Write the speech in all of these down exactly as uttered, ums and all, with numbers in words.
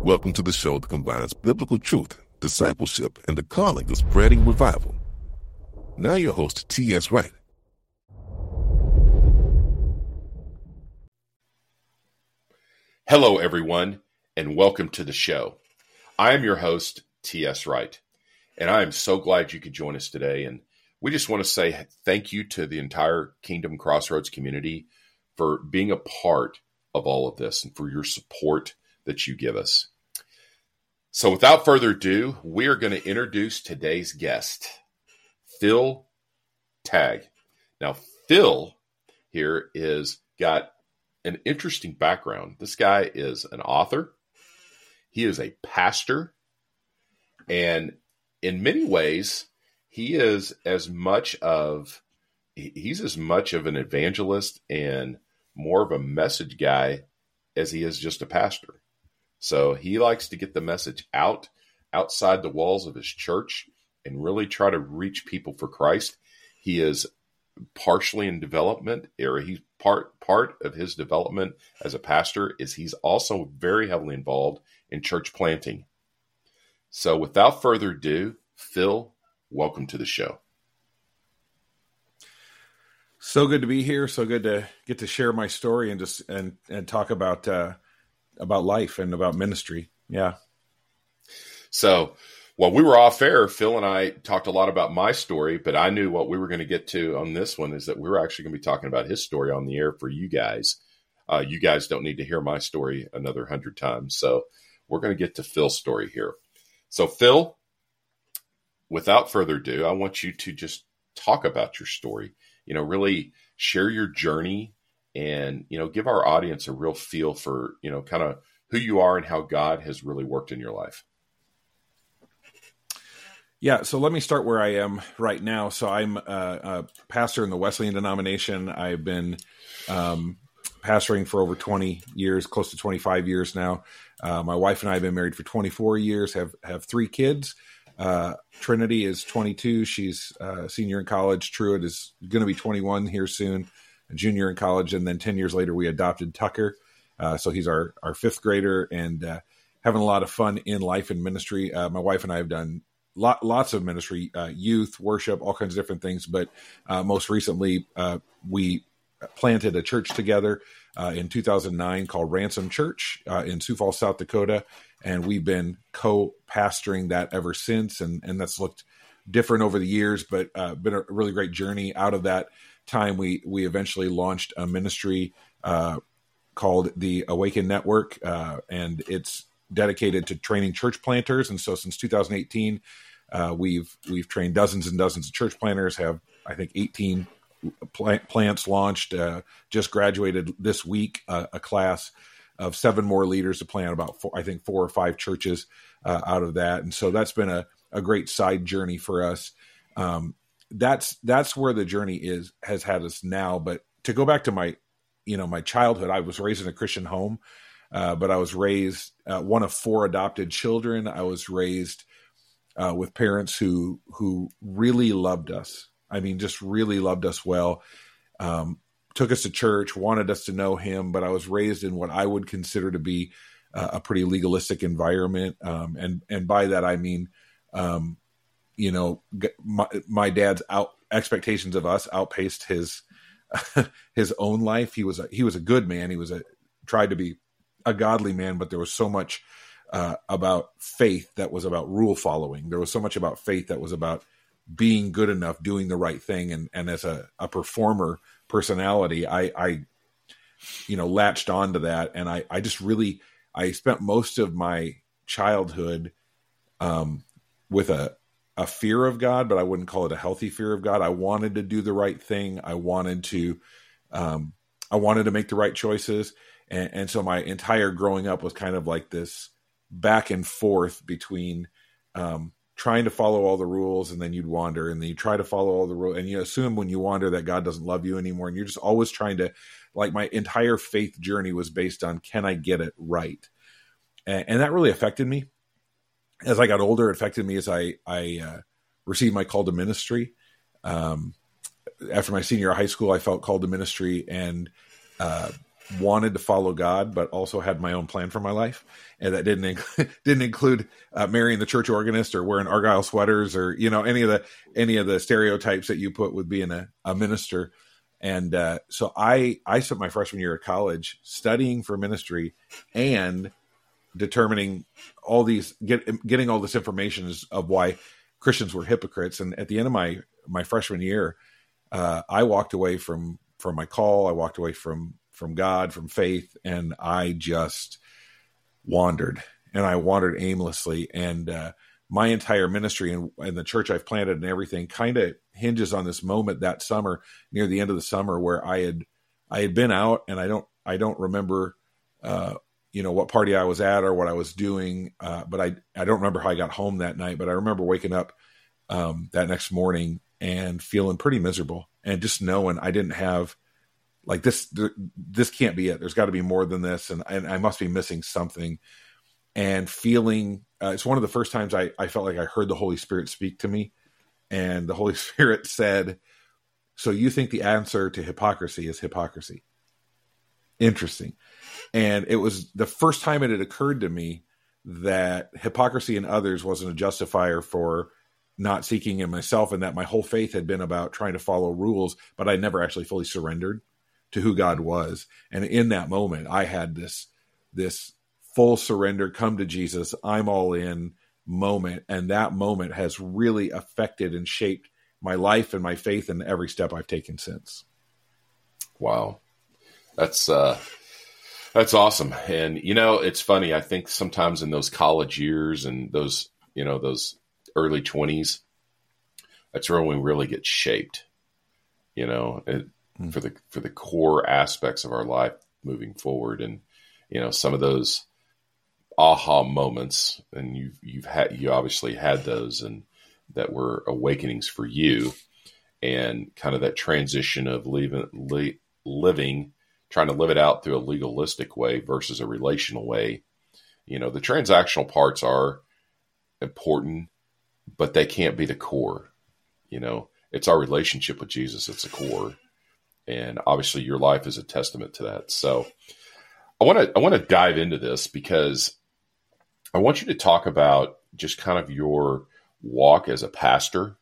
Welcome to the show that combines biblical truth, discipleship, and the calling of spreading revival. Now your host, T S. Wright. Hello, everyone, and welcome to the show. I am your host, T S. Wright, and I am so glad you could join us today. And we just want to say thank you to the entire Kingdom Crossroads community for being a part of all of this and for your support that you give us. So without further ado, we are going to introduce today's guest, Phil Tagg. Now, Phil here is got an interesting background. This guy is an author. He is a pastor. And in many ways, he is as much of, he's as much of an evangelist and more of a message guy as he is just a pastor. So he likes to get the message out, outside the walls of his church and really try to reach people for Christ. He is partially in development, or he's part, part of his development as a pastor is he's also very heavily involved in church planting. So without further ado, Phil, welcome to the show. So good to be here. So good to get to share my story and just and and talk about uh, about life and about ministry. Yeah. So while we were off air, Phil and I talked a lot about my story, but I knew what we were going to get to on this one is that we were actually going to be talking about his story on the air for you guys. Uh, you guys don't need to hear my story another hundred times. So we're going to get to Phil's story here. So Phil, without further ado, I want you to just talk about your story. You know, really share your journey and, you know, give our audience a real feel for, you know, kind of who you are and how God has really worked in your life. Yeah. So let me start where I am right now. So I'm a, a pastor in the Wesleyan denomination. I've been um, pastoring for over twenty years, close to twenty-five years now. Uh, my wife and I have been married for twenty-four years, have, have three kids. Uh, Trinity is twenty-two. She's a senior in college. Truett is going to be twenty-one here soon, a junior in college. And then ten years later, we adopted Tucker. Uh, so he's our, our fifth grader and uh, having a lot of fun in life and ministry. Uh, my wife and I have done lot, lots of ministry, uh, youth, worship, all kinds of different things. But uh, most recently, uh, we planted a church together uh, in two thousand nine called Ransom Church uh, in Sioux Falls, South Dakota. And we've been co-pastoring that ever since. And, and that's looked different over the years, but uh, been a really great journey. Out of that time, we we eventually launched a ministry uh, called the Awaken Network. Uh, and it's dedicated to training church planters. And so since two thousand eighteen, uh, we've we've trained dozens and dozens of church planters, have, I think, eighteen plant, plants launched, uh, just graduated this week, uh, a class of seven more leaders to plant about, four, I think, four or five churches uh, out of that. And so that's been a, a great side journey for us. Um, that's that's where the journey is has had us now. But to go back to my, you know, my childhood, I was raised in a Christian home, uh, but I was raised uh, one of four adopted children. I was raised uh, with parents who who really loved us. I mean, just really loved us well. Um, took us to church, wanted us to know him, but I was raised in what I would consider to be uh, a pretty legalistic environment. Um, and, and by that, I mean, um, you know, my, my dad's out expectations of us outpaced his, his own life. He was a, he was a good man. He was a, tried to be a godly man, but there was so much uh, about faith that was about rule following. There was so much about faith that was about being good enough, doing the right thing. And, and as a, a performer personality, I, I, you know, latched onto that. And I, I just really, I spent most of my childhood um, with a, a fear of God, but I wouldn't call it a healthy fear of God. I wanted to do the right thing. I wanted to, um, I wanted to make the right choices. And, and so my entire growing up was kind of like this back and forth between, um, trying to follow all the rules, and then you'd wander, and then you try to follow all the rules, and you assume when you wander that God doesn't love you anymore. And you're just always trying to, like, my entire faith journey was based on, can I get it right? And, and that really affected me. As I got older, it affected me as I, I uh, received my call to ministry. Um, after my senior year of high school, I felt called to ministry, and uh, wanted to follow God, but also had my own plan for my life. And that didn't, inc- didn't include uh, marrying the church organist or wearing Argyle sweaters or, you know, any of the, any of the stereotypes that you put with being a, a minister. And uh, so I, I spent my freshman year at college studying for ministry and determining all these, get, getting all this information of why Christians were hypocrites. And at the end of my, my freshman year, uh, I walked away from, from my call. I walked away from, from God, from faith. And I just wandered and I wandered aimlessly. And uh, my entire ministry and, and the church I've planted and everything kind of hinges on this moment that summer, near the end of the summer, where I had, I had been out, and I don't, I don't remember, uh, you know, what party I was at or what I was doing. Uh, but I, I don't remember how I got home that night, but I remember waking up um, that next morning and feeling pretty miserable, and just knowing I didn't have, like, this, this can't be it. There's got to be more than this. And, and I must be missing something. And feeling, uh, it's one of the first times I, I felt like I heard the Holy Spirit speak to me. And the Holy Spirit said, so you think the answer to hypocrisy is hypocrisy? Interesting. And it was the first time it had occurred to me that hypocrisy in others wasn't a justifier for not seeking in myself, and that my whole faith had been about trying to follow rules, but I never actually fully surrendered to who God was. And in that moment, I had this, this full surrender, come to Jesus, I'm all in moment. And that moment has really affected and shaped my life and my faith and every step I've taken since. Wow. That's, uh, that's awesome. And, you know, it's funny. I think sometimes in those college years and those, you know, those early twenties, that's where we really get shaped, you know, it, mm. for the, for the core aspects of our life moving forward. And, you know, some of those aha moments, and you've, you've had, you obviously had those, and that were awakenings for you, and kind of that transition of leaving, li- living, trying to live it out through a legalistic way versus a relational way. You know, the transactional parts are important, but they can't be the core. You know, it's our relationship with Jesus that's the core. And obviously your life is a testament to that. So I want to, I want to dive into this because I want you to talk about just kind of your walk as a pastor,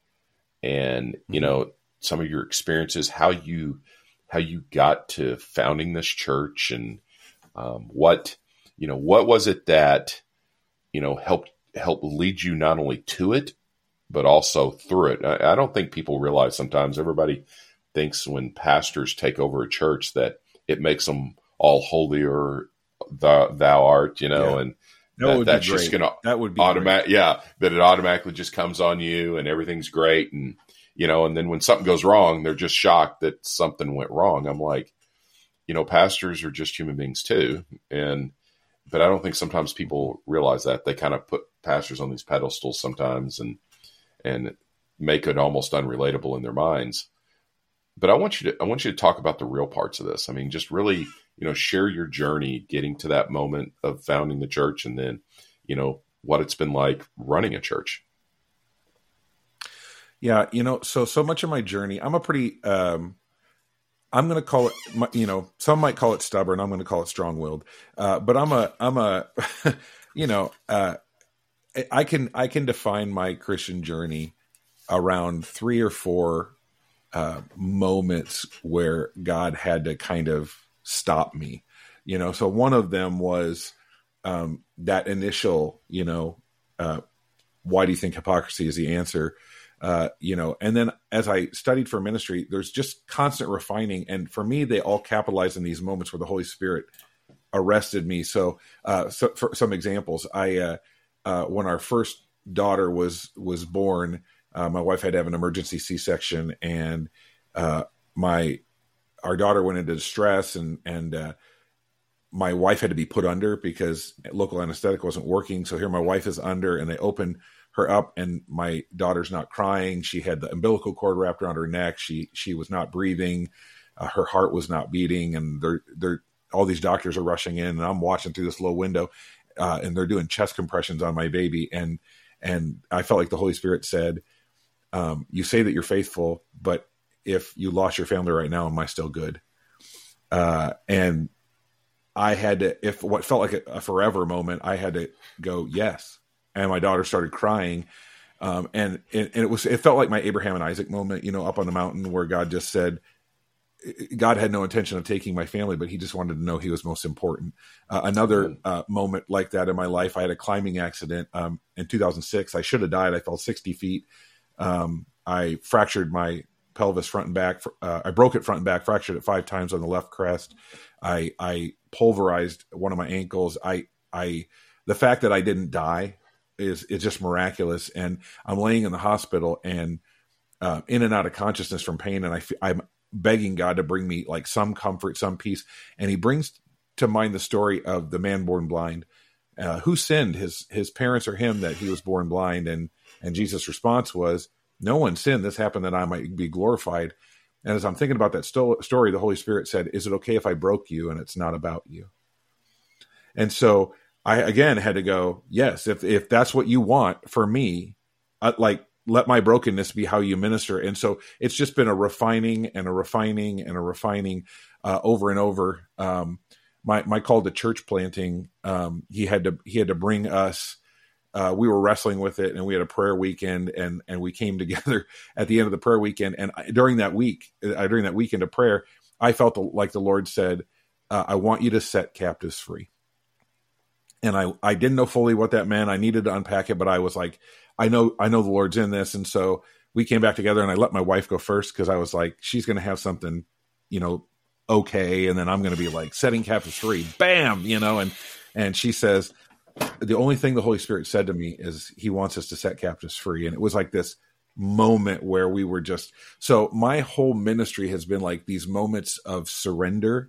and, you know, some of your experiences, how you, how you got to founding this church, and um, what, you know, what was it that, you know, helped, helped lead you not only to it, but also through it. I, I don't think people realize sometimes. Everybody thinks when pastors take over a church that it makes them all holy, or thou, thou art, you know, yeah. and that, that would that's be just going to that would be automatic. Yeah. That it automatically just comes on you and everything's great. And, you know, and then when something goes wrong, they're just shocked that something went wrong. I'm like, you know, pastors are just human beings too. And, but I don't think sometimes people realize that. They kind of put pastors on these pedestals sometimes and, and make it almost unrelatable in their minds. But I want you to, I want you to talk about the real parts of this. I mean, just really, you know, share your journey getting to that moment of founding the church, and then, you know, what it's been like running a church. Yeah. You know, so, so much of my journey, I'm a pretty, um, I'm going to call it, you know, some might call it stubborn. I'm going to call it strong-willed. Uh, but I'm a, I'm a, you know, uh, I can, I can define my Christian journey around three or four uh, moments where God had to kind of stop me, you know? So one of them was um, that initial, you know, uh, why do you think hypocrisy is the answer? Uh, you know, and then as I studied for ministry, there's just constant refining. And for me, they all capitalize in these moments where the Holy Spirit arrested me. So, uh, so for some examples, I, uh, uh, when our first daughter was, was born, uh, my wife had to have an emergency C-section, and, uh, my, our daughter went into distress, and, and, uh, my wife had to be put under because local anesthetic wasn't working. So here my wife is under, and they open her up, and my daughter's not crying. She had the umbilical cord wrapped around her neck. She, she was not breathing. Uh, her heart was not beating. And they're, they're, all these doctors are rushing in, and I'm watching through this little window, uh, and they're doing chest compressions on my baby. And, and I felt like the Holy Spirit said, um, you say that you're faithful, but if you lost your family right now, am I still good? Uh, and I had to, if what felt like a, a forever moment, I had to go, yes. And my daughter started crying. Um, and, and, and it was, it felt like my Abraham and Isaac moment, you know, up on the mountain where God just said, God had no intention of taking my family, but he just wanted to know he was most important. Uh, another uh, moment like that in my life, I had a climbing accident um, in two thousand six. I should have died. I fell sixty feet. Um, I fractured my pelvis front and back. Uh, I broke it front and back, fractured it five times on the left crest. I, I pulverized one of my ankles. I, I, the fact that I didn't die is, is just miraculous. And I'm laying in the hospital and uh, in and out of consciousness from pain. And I, I'm begging God to bring me like some comfort, some peace. And he brings to mind the story of the man born blind, uh, who sinned, his, his parents or him, that he was born blind. And, and Jesus' response was, no one sinned. This happened that I might be glorified. And as I'm thinking about that sto- story, the Holy Spirit said, is it okay if I broke you and it's not about you? And so I, again, had to go, yes, if, if that's what you want for me, I, like, let my brokenness be how you minister. And so it's just been a refining and a refining and a refining uh, over and over. Um, my, my call to church planting, um, he had to, he had to bring us, uh, we were wrestling with it, and we had a prayer weekend, and, and we came together at the end of the prayer weekend. And I, during that week, uh, during that weekend of prayer, I felt the, like the Lord said, uh, I want you to set captives free. And I, I didn't know fully what that meant. I needed to unpack it, but I was like, I know, I know the Lord's in this. And so we came back together, and I let my wife go first, because I was like, she's going to have something, you know, okay. And then I'm going to be like setting captives free, bam, you know, and, and she says, the only thing the Holy Spirit said to me is he wants us to set captives free. And it was like this moment where we were just, so my whole ministry has been like these moments of surrender.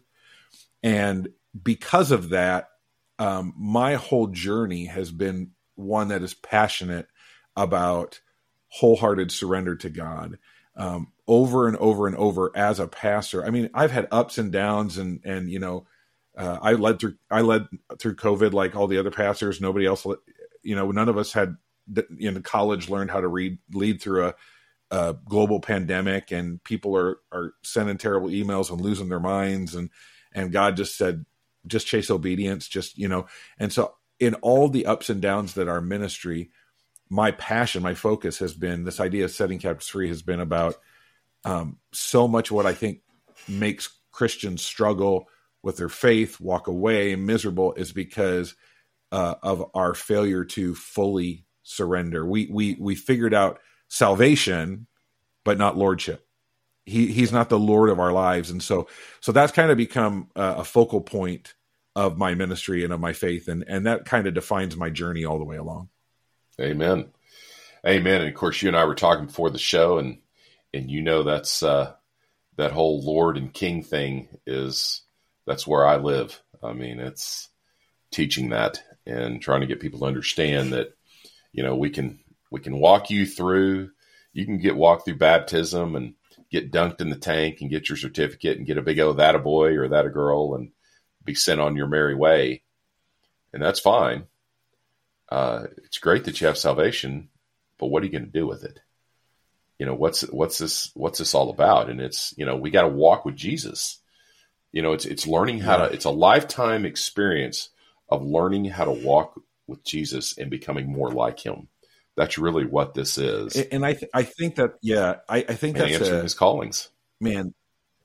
And because of that, um, my whole journey has been one that is passionate about wholehearted surrender to God, um, over and over and over as a pastor. I mean, I've had ups and downs, and, and, you know, uh, I led through, I led through COVID like all the other pastors. Nobody else, you know, none of us had in college learned how to read, lead through a, a global pandemic, and people are, are sending terrible emails and losing their minds. And, and God just said, just chase obedience, just, you know, and so in all the ups and downs that our ministry, my passion, my focus has been this idea of setting captives free has been about um, so much what I think makes Christians struggle with their faith, walk away miserable, is because uh, of our failure to fully surrender. We, we, we figured out salvation, but not lordship. He, he's not the Lord of our lives. And so, so that's kind of become a, a focal point of my ministry and of my faith. And, and that kind of defines my journey all the way along. Amen. Amen. And of course, you and I were talking before the show, and, and you know, that's, uh, that whole Lord and King thing is, that's where I live. I mean, it's teaching that and trying to get people to understand that, you know, we can, we can walk you through, you can get walked through baptism and get dunked in the tank and get your certificate and get a big O that a boy or that a girl and be sent on your merry way. And that's fine. Uh, it's great that you have salvation, but what are you going to do with it? You know, what's, what's this, what's this all about? And it's, you know, we got to walk with Jesus. You know, it's, it's learning how to, it's a lifetime experience of learning how to walk with Jesus and becoming more like him. That's really what this is. And I, th- I think that, yeah, I, I think and that's answering a, his callings, man.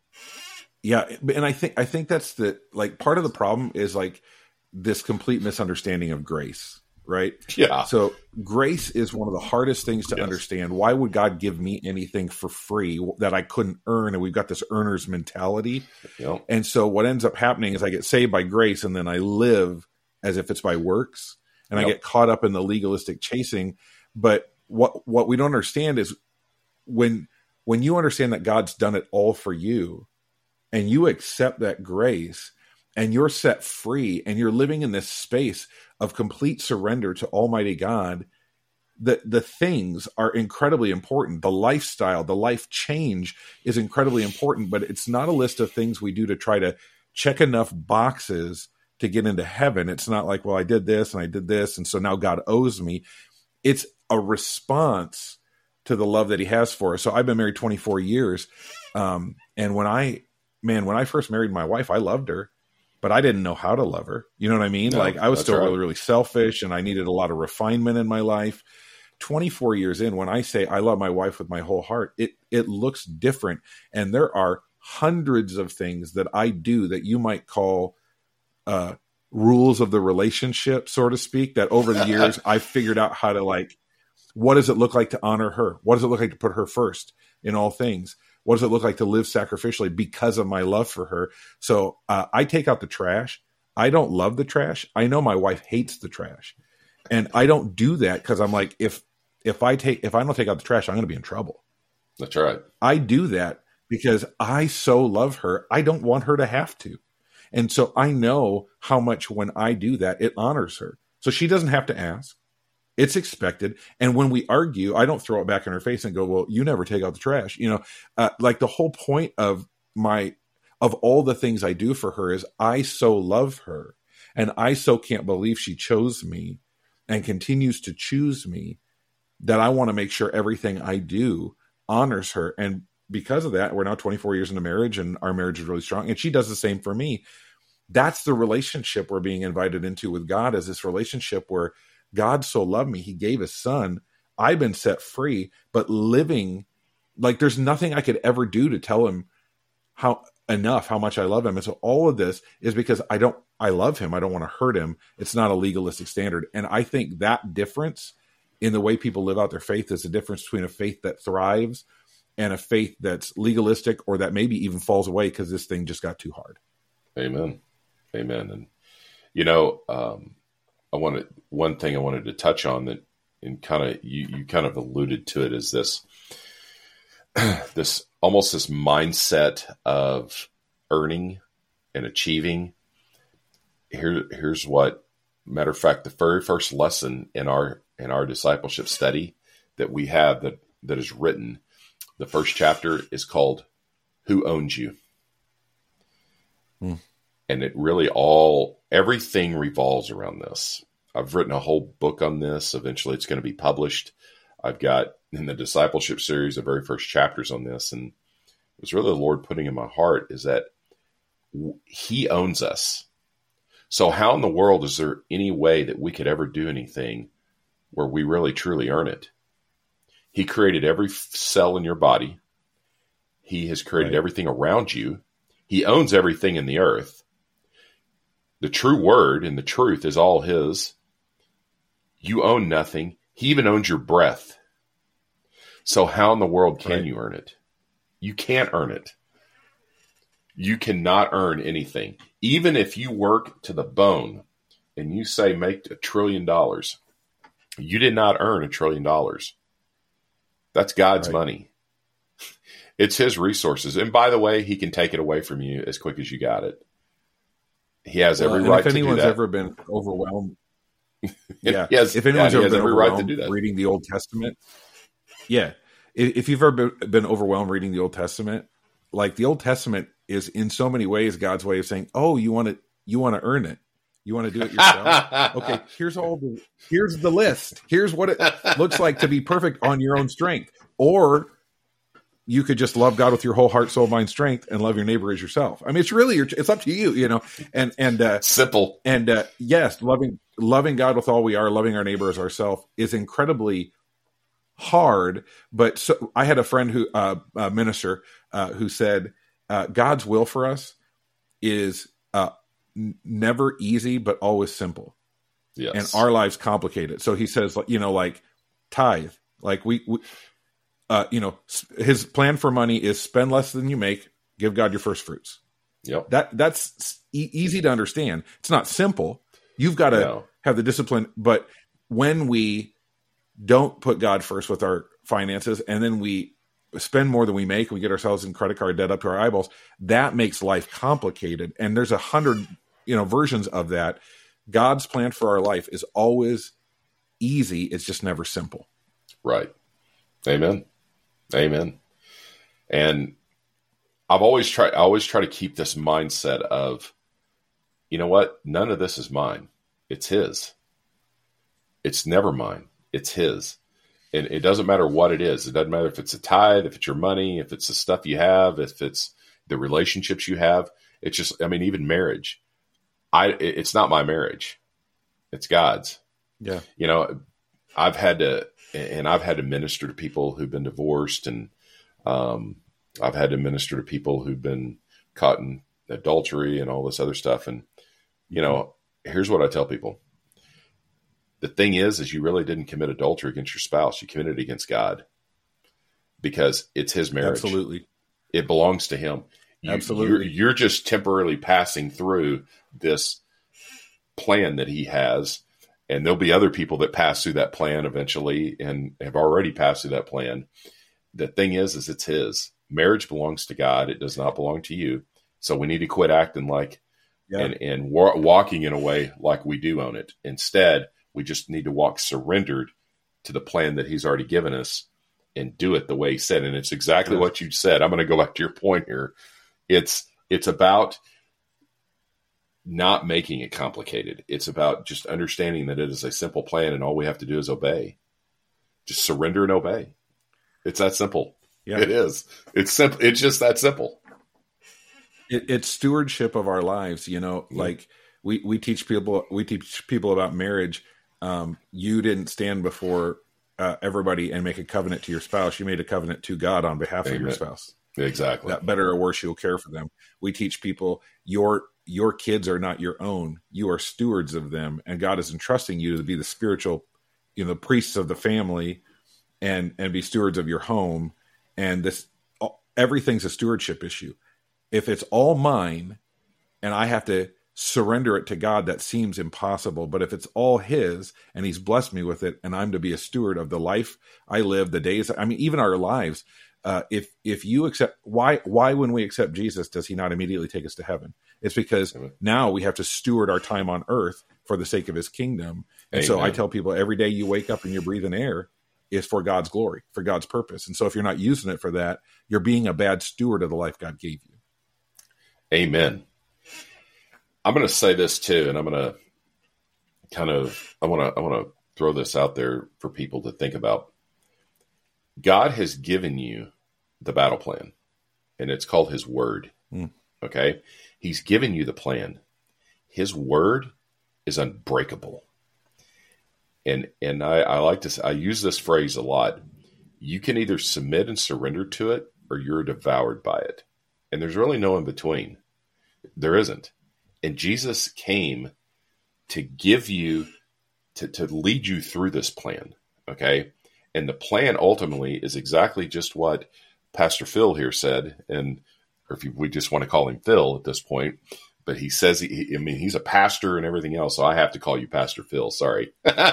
Yeah. And I think, I think that's the, like, part of the problem is like this complete misunderstanding of grace. Right. Yeah. So grace is one of the hardest things to yes. understand. Why would God give me anything for free that I couldn't earn? And we've got this earner's mentality. Yep. And so what ends up happening is I get saved by grace, and then I live as if it's by works, and yep. I get caught up in the legalistic chasing. But what, what we don't understand is when, when you understand that God's done it all for you, and you accept that grace, and you're set free, and you're living in this space of complete surrender to Almighty God, the, the things are incredibly important. The lifestyle, the life change is incredibly important, but it's not a list of things we do to try to check enough boxes to get into heaven. It's not like, well, I did this and I did this, and so now God owes me. It's a response to the love that he has for us. So I've been married twenty-four years. Um, and when I man, when I first married my wife, I loved her, but I didn't know how to love her. You know what I mean? No, like I was still right. really, really selfish, and I needed a lot of refinement in my life. twenty-four years in, when I say I love my wife with my whole heart, it it looks different. And there are hundreds of things that I do that you might call uh, rules of the relationship, so to speak, that over the years I've figured out how to, like, what does it look like to honor her? What does it look like to put her first in all things? What does it look like to live sacrificially because of my love for her? So uh, I take out the trash. I don't love the trash. I know my wife hates the trash. And I don't do that because I'm like, if if I take if I don't take out the trash, I'm going to be in trouble. That's right. I do that because I so love her. I don't want her to have to. And so I know how much when I do that, it honors her. So she doesn't have to ask. It's expected. And when we argue, I don't throw it back in her face and go, well, you never take out the trash. You know, uh, like the whole point of my, of all the things I do for her is I so love her, and I so can't believe she chose me and continues to choose me, that I want to make sure everything I do honors her. And because of that, we're now twenty-four years into marriage, and our marriage is really strong. And she does the same for me. That's the relationship we're being invited into with God, is this relationship where God so loved me, he gave his son. I've been set free, but living like there's nothing I could ever do to tell him how enough, how much I love him. And so all of this is because I don't, I love him. I don't want to hurt him. It's not a legalistic standard. And I think that difference in the way people live out their faith is the difference between a faith that thrives and a faith that's legalistic, or that maybe even falls away because this thing just got too hard. Amen. Amen. And, you know, um, I wanted, one thing I wanted to touch on that, and kind of, you, you kind of alluded to it, is this, this almost this mindset of earning and achieving. Here, here's what, matter of fact, the very first lesson in our, in our discipleship study that we have that, that is written, the first chapter is called Who Owns You? Hmm. And it really all, everything revolves around this. I've written a whole book on this. Eventually it's going to be published. I've got in the discipleship series, the very first chapters on this. And it was really the Lord putting in my heart is that he owns us. So how in the world is there any way that we could ever do anything where we really truly earn it? He created every cell in your body. He has created right. everything around you. He owns everything in the earth. The true word and the truth is all his. You own nothing. He even owns your breath. So how in the world can right. you earn it? You can't earn it. You cannot earn anything. Even if you work to the bone and you say make a trillion dollars, you did not earn a trillion dollars. That's God's right. money. It's his resources. And by the way, he can take it away from you as quick as you got it. He has every well, right to do that. If anyone's ever been overwhelmed, yeah. has, if anyone's yeah, ever been every overwhelmed right to do that. reading the Old Testament, yeah. If, if you've ever been overwhelmed reading the Old Testament, like the Old Testament is in so many ways God's way of saying, "Oh, you want to, you want to earn it. You want to do it yourself. Okay, here's all the, here's the list. Here's what it looks like to be perfect on your own strength, or." You could just love God with your whole heart, soul, mind, strength, and love your neighbor as yourself. I mean, it's really, it's up to you, you know, and, and, uh, simple. And, uh, yes, loving, loving God with all we are, loving our neighbor as ourselves is incredibly hard. But so I had a friend who, uh, a minister, uh, who said, uh, God's will for us is, uh, n- never easy, but always simple. Yes. And our lives complicated. So he says, you know, like tithe, like we, we Uh, you know, his plan for money is spend less than you make, give God your first fruits. Yep. That that's e- easy to understand. It's not simple. You've got to no. have the discipline. But when we don't put God first with our finances, and then we spend more than we make, we get ourselves in credit card debt up to our eyeballs, that makes life complicated. And there's a hundred, you know, versions of that. God's plan for our life is always easy. It's just never simple. Right. Amen. Amen. And I've always tried, I always try to keep this mindset of, you know what? None of this is mine. It's his. It's never mine. It's his. And it doesn't matter what it is. It doesn't matter if it's a tithe, if it's your money, if it's the stuff you have, if it's the relationships you have. It's just, I mean, even marriage, I, it's not my marriage. It's God's. Yeah. You know, I've had to, and I've had to minister to people who've been divorced, and um, I've had to minister to people who've been caught in adultery and all this other stuff. And, you know, here's what I tell people. The thing is, is you really didn't commit adultery against your spouse. You committed it against God, because it's his marriage. Absolutely. It belongs to him. You, Absolutely. You're, you're just temporarily passing through this plan that he has. And there'll be other people that pass through that plan eventually and have already passed through that plan. The thing is, is it's his. Marriage belongs to God. It does not belong to you. So we need to quit acting like yeah. and, and wa- walking in a way like we do own it. Instead, we just need to walk surrendered to the plan that he's already given us and do it the way he said. And it's exactly yes. what you said. I'm going to go back to your point here. It's, it's about not making it complicated. It's about just understanding that it is a simple plan, and all we have to do is obey. Just surrender and obey. It's that simple. Yeah. It is. It's simple. It's just that simple. It, it's stewardship of our lives. You know, mm-hmm. like we, we teach people, we teach people about marriage. Um, you didn't stand before uh, everybody and make a covenant to your spouse. You made a covenant to God on behalf Amen. Of your spouse. Exactly. That better or worse, you'll care for them. We teach people your your kids are not your own. You are stewards of them, and God is entrusting you to be the spiritual, you know, the priests of the family, and and be stewards of your home. And this everything's a stewardship issue. If it's all mine, and I have to surrender it to God, that seems impossible. But if it's all his, and he's blessed me with it, and I'm to be a steward of the life I live, the days, I mean, even our lives. Uh, if if you accept, why why when we accept Jesus, does he not immediately take us to heaven? It's because Amen. Now we have to steward our time on earth for the sake of his kingdom. And Amen. So I tell people, every day you wake up and you're breathing air is for God's glory, for God's purpose. And so if you're not using it for that, you're being a bad steward of the life God gave you. Amen. I'm going to say this too, and I'm going to kind of, I want to, I want to throw this out there for people to think about. God has given you the battle plan, and it's called his word. Mm. Okay. He's given you the plan. His word is unbreakable. And, and I, I like to, I use this phrase a lot. You can either submit and surrender to it, or you're devoured by it. And there's really no in between. There isn't. And Jesus came to give you, to, to lead you through this plan. Okay. And the plan ultimately is exactly just what Pastor Phil here said. And, or if you, we just want to call him Phil at this point, but he says, he, I mean, he's a pastor and everything else. So I have to call you Pastor Phil. Sorry.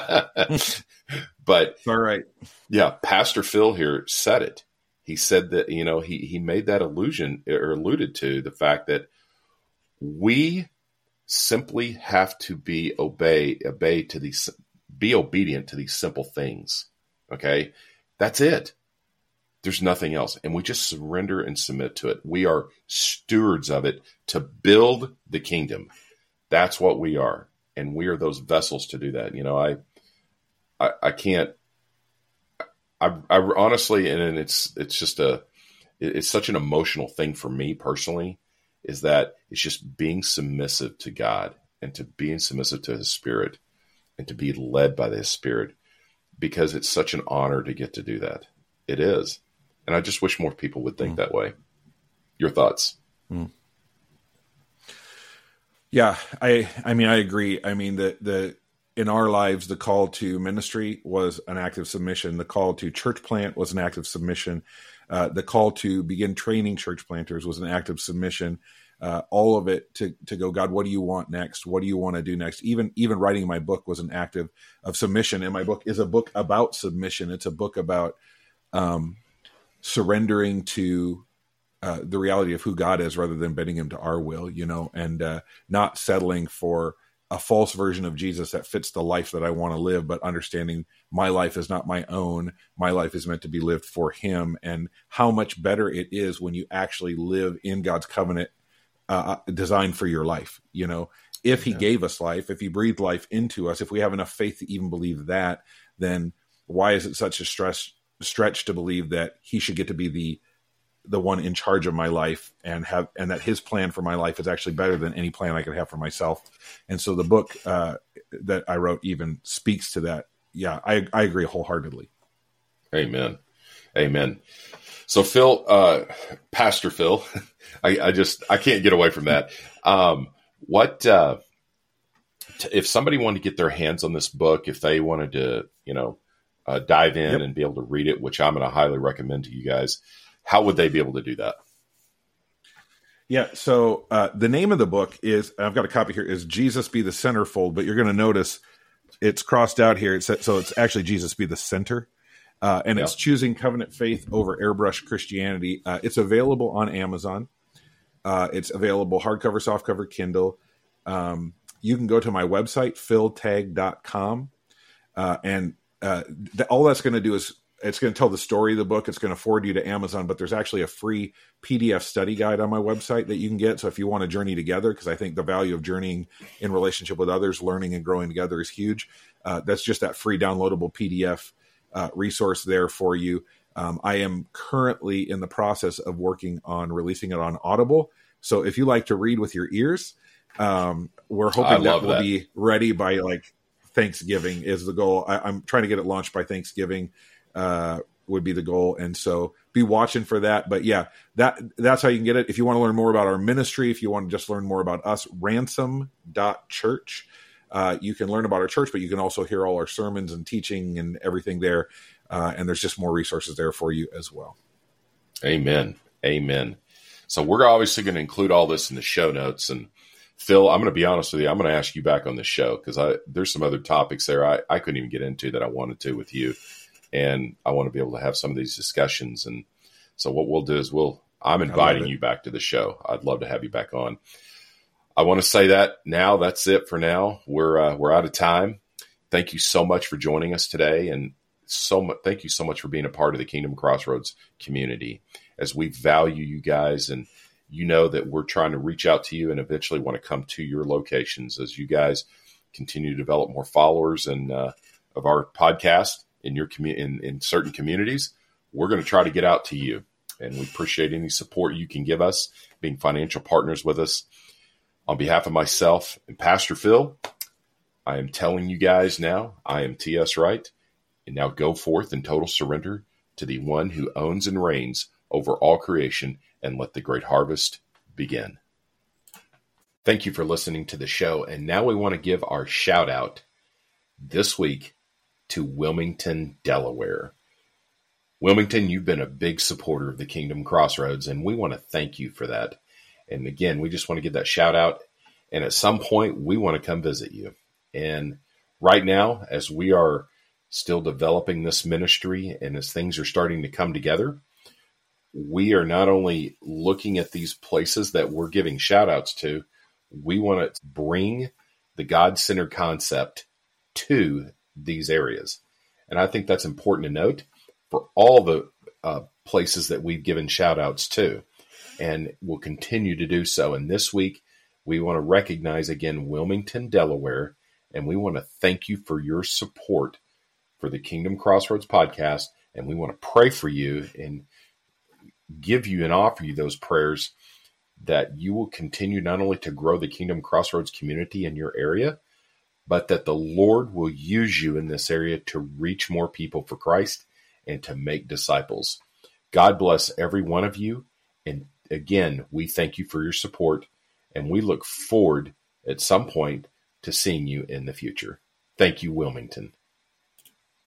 But all right. Yeah. Pastor Phil here said it. He said that, you know, he, he made that allusion or alluded to the fact that we simply have to be obey, obey to these, be obedient to these simple things. Okay. That's it. There's nothing else. And we just surrender and submit to it. We are stewards of it to build the kingdom. That's what we are. And we are those vessels to do that. You know, I, I, I can't, I, I honestly, and it's, it's just a, it's such an emotional thing for me personally, is that it's just being submissive to God and to being submissive to his spirit and to be led by his spirit, because it's such an honor to get to do that. It is. And I just wish more people would think mm. that way. Your thoughts? Mm. Yeah, I, I mean, I agree. I mean, the, the, in our lives, the call to ministry was an act of submission. The call to church plant was an act of submission. Uh, the call to begin training church planters was an act of submission. Uh, all of it to, to go, God, what do you want next? What do you want to do next? Even, even writing my book was an act of, of submission. And my book is a book about submission. It's a book about, um, surrendering to, uh, the reality of who God is, rather than bending him to our will, you know, and, uh, not settling for a false version of Jesus that fits the life that I want to live, but understanding my life is not my own. My life is meant to be lived for him, and how much better it is when you actually live in God's covenant Uh, designed for your life. You know, if he yeah. gave us life, if he breathed life into us, if we have enough faith to even believe that, then why is it such a stress stretch to believe that he should get to be the the one in charge of my life, and have and that his plan for my life is actually better than any plan I could have for myself. And so the book uh, that I wrote even speaks to that. Yeah, I, I agree wholeheartedly. Amen. Amen. So Phil, uh, Pastor Phil, I, I just, I can't get away from that. Um, what, uh, t- if somebody wanted to get their hands on this book, if they wanted to, you know, uh, dive in Yep. and be able to read it, which I'm going to highly recommend to you guys, how would they be able to do that? Yeah. So uh, the name of the book is, I've got a copy here, is Jesus Be the Centerfold, but you're going to notice it's crossed out here. It's, so it's actually Jesus Be the Center. Uh, and Yeah. it's Choosing Covenant Faith over Airbrush Christianity. Uh, it's available on Amazon. Uh, it's available hardcover, softcover, Kindle. Um, you can go to my website, phil tag dot com. Uh, and uh, th- all that's going to do is it's going to tell the story of the book. It's going to forward you to Amazon, but there's actually a free P D F study guide on my website that you can get. So if you want to journey together, because I think the value of journeying in relationship with others, learning and growing together is huge. Uh, that's just that free downloadable P D F uh, resource there for you. Um, I am currently in the process of working on releasing it on Audible. So if you like to read with your ears, um, we're I hoping that love will that. be ready by like Thanksgiving is the goal. I, I'm trying to get it launched by Thanksgiving. Uh, would be the goal. And so be watching for that. But yeah, that that's how you can get it. If you want to learn more about our ministry, if you want to just learn more about us, ransom dot church. Uh, you can learn about our church, but you can also hear all our sermons and teaching and everything there. Uh, and there's just more resources there for you as well. Amen. Amen. So we're obviously going to include all this in the show notes. And Phil, I'm going to be honest with you. I'm going to ask you back on the show because I there's some other topics there I, I couldn't even get into that I wanted to with you. And I want to be able to have some of these discussions. And so what we'll do is we'll, I'm inviting you back to the show. I'd love to have you back on. I want to say that now. That's it for now. We're, uh, we're out of time. Thank you so much for joining us today. And so much, thank you so much for being a part of the Kingdom Crossroads community as we value you guys. And you know that we're trying to reach out to you and eventually want to come to your locations as you guys continue to develop more followers and, uh, of our podcast. In your commu- in, in certain communities, we're going to try to get out to you. And we appreciate any support you can give us, being financial partners with us. On behalf of myself and Pastor Phil, I am telling you guys now, I am T S Wright. And now go forth in total surrender to the one who owns and reigns over all creation, and let the great harvest begin. Thank you for listening to the show. And now we want to give our shout out this week to Wilmington, Delaware. Wilmington, you've been a big supporter of the Kingdom Crossroads, and we want to thank you for that. And again, we just want to give that shout out. And at some point, we want to come visit you. And right now, as we are still developing this ministry and as things are starting to come together, we are not only looking at these places that we're giving shout outs to, we want to bring the God-centered concept to these areas. And I think that's important to note for all the uh, places that we've given shout outs to, and we'll continue to do so. And this week, we want to recognize again, Wilmington, Delaware, and we want to thank you for your support for the Kingdom Crossroads podcast. And we want to pray for you and give you and offer you those prayers that you will continue not only to grow the Kingdom Crossroads community in your area, but that the Lord will use you in this area to reach more people for Christ and to make disciples. God bless every one of you. And again, we thank you for your support, and we look forward at some point to seeing you in the future. Thank you, Wilmington.